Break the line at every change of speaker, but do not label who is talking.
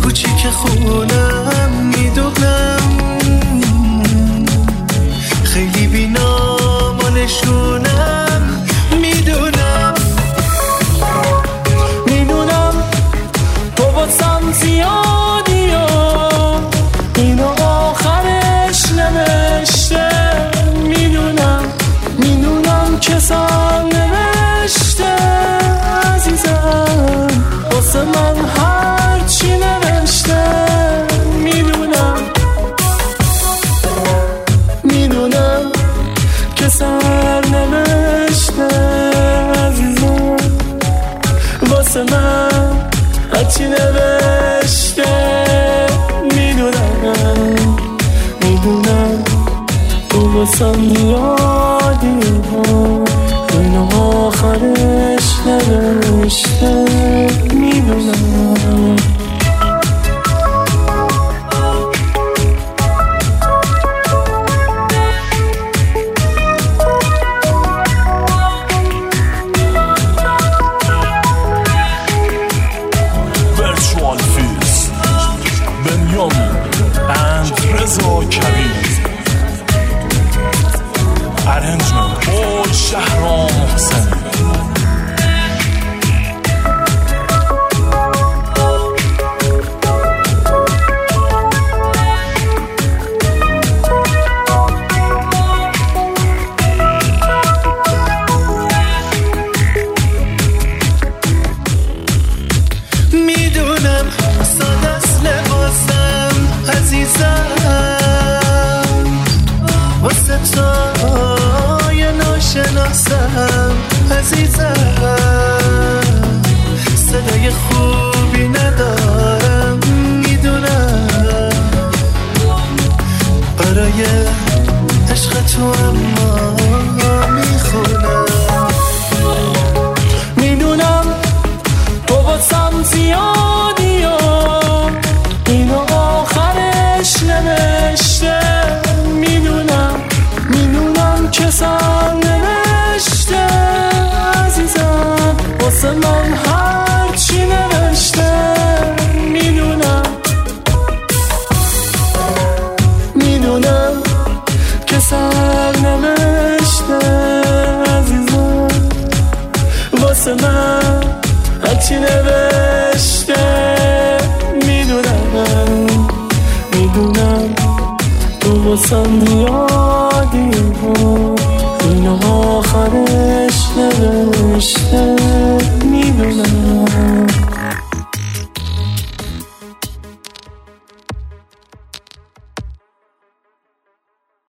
کوچیک خونم میدونم خیلی بینام و نشونم میدونم تو باسم زیادی و اینو آخرش نوشته میدونم که سال نوشته عزیزم واسه من هرچی نوشته میدونم که سر نوشته عزیزم واسه من هرچی نوشته میدونم تو واسم یادی اینو آخرش نوشته میدونم
Arrangement boy Shahram Mohsen
میدونم ساده است لباسم عزیزم واسه تو یه ناشناسم عزیزم صدای خوبی ندارم میدونم برای عشق تو اما میدونم تو باسم زیادی و اینو آخرش نوشته میدونم که سال نوشته عزیزم واسه من هرچی نوشته میدونم که سال نوشته عزیزم واسه من هرچی نوشته میدونم تو واسم